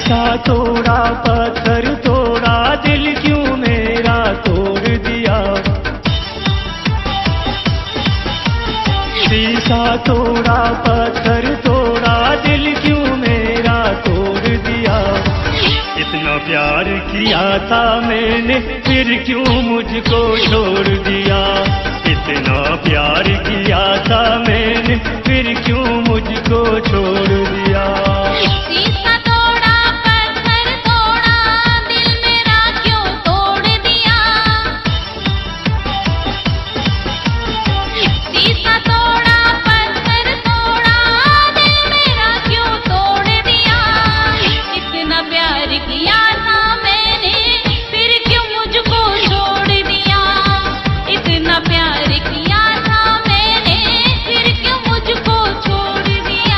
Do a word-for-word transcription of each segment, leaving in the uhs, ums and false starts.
शीशा तोड़ा, पत्थर तोड़ा, दिल क्यों मेरा तोड़ दिया। शीशा तोड़ा, पत्थर तोड़ा, दिल क्यों मेरा तोड़ दिया। इतना प्यार किया था मैंने, फिर क्यों मुझको छोड़ दिया। इतना प्यार किया था मैंने, फिर क्यों मुझको छोड़ दिया। शीशा तोड़ा, पत्थर तोड़ा, दिल मेरा क्यों तोड़ दिया। शीशा तोड़ा, पत्थर तोड़ा, दिल मेरा क्यों तोड़ दिया। इतना प्यार किया था मैंने, फिर क्यों मुझको छोड़ दिया। इतना प्यार किया था मैंने, फिर क्यों मुझको छोड़ दिया।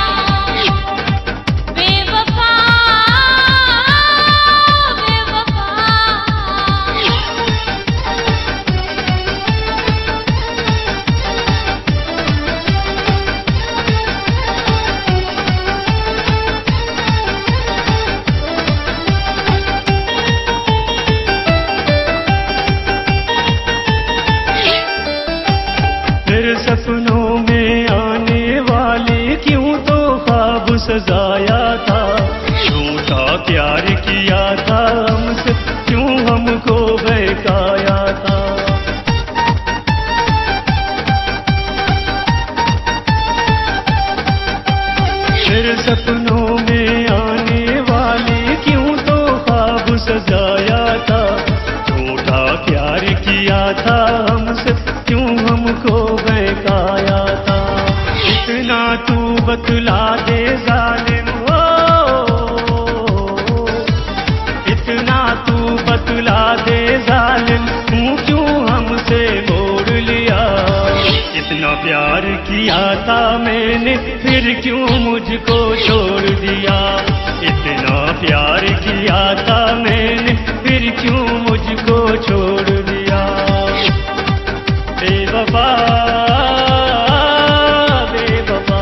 बेवफा, बेवफा। फिर सपनों में आने वाले क्यों तो ख्वाब सजाया था। झूठा प्यार किया था हमसे, क्यों हमको बहकाया था। फिर सपनों में आने वाले क्यों तो ख्वाब सजाया था। झूठा प्यार किया था हमसे, क्यों हमको बहकाया था। इतना तू बतला दे जालिम हो, इतना तू बतला दे जालिम, तू क्यों हमसे मोड़ लिया। इतना प्यार किया था मैंने, फिर क्यों मुझको छोड़ दिया। इतना प्यार किया था मैंने, फिर क्यों मुझको छोड़ दिया। बेवफा, बेवफा।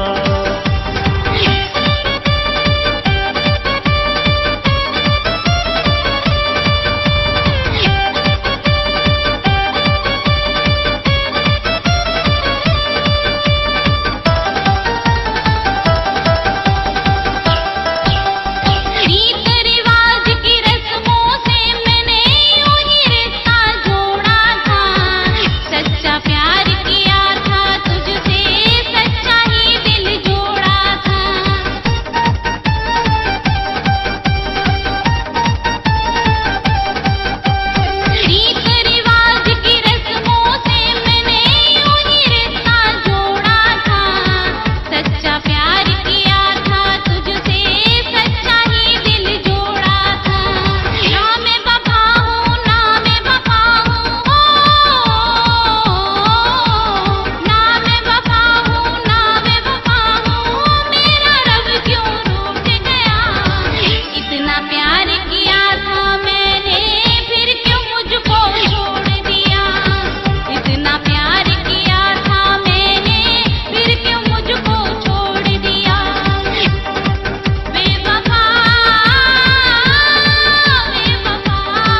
रीत रिवाज की रस्मों से मैंने यूं ही रिश्ता जोड़ा था। सच्चा प्यार किया था तुझसे, सच्चा ही दिल जोड़ा था। रीत रिवाज की रस्मों से मैंने यूं ही रिश्ता जोड़ा था। सच्चा प्यार किया था तुझसे, सच्चा ही दिल जोड़ा था। ना मैं वफा हूँ, ना मैं वफा हूँ, ना मैं वफा हूँ, ना मैं वफा हूँ। मेरा रब क्यों रूठ गया। इतना प्यार किया था मैंने, फिर क्यों मुझको छोड़ दिया। इतना प्यार किया था मैंने, फिर क्यों मुझको छोड़ दिया। बेवफा, बेवफा।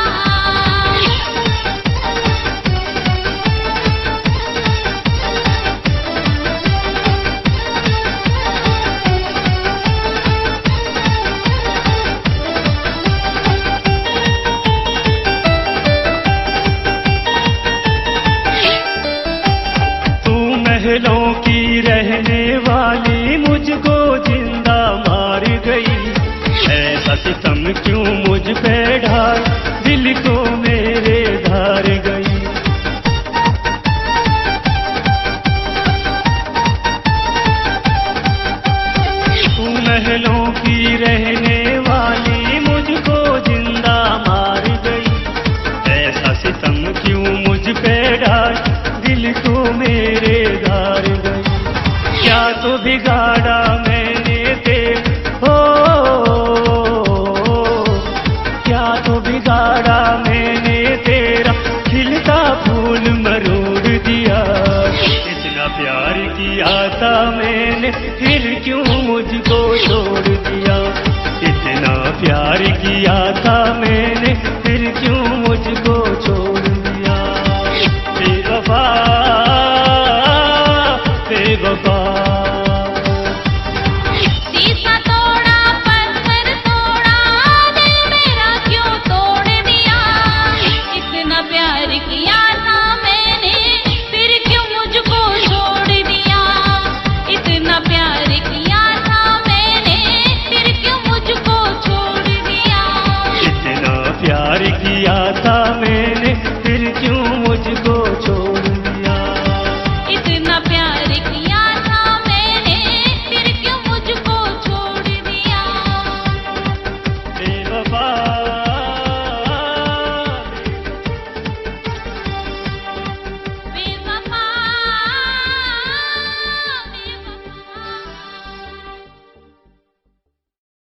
तू महलों की रहने वाली मुझको जिंदा मार गई। ऐसा सितम क्यों मुझ पे ढाल, दिल को मेरे धार गई। तू महलों की रहने वाली मुझको जिंदा मार गई। ऐसा सितम क्यों मुझ पे डाल, दिल को मेरे धार गई। क्या तो बिगाड़ा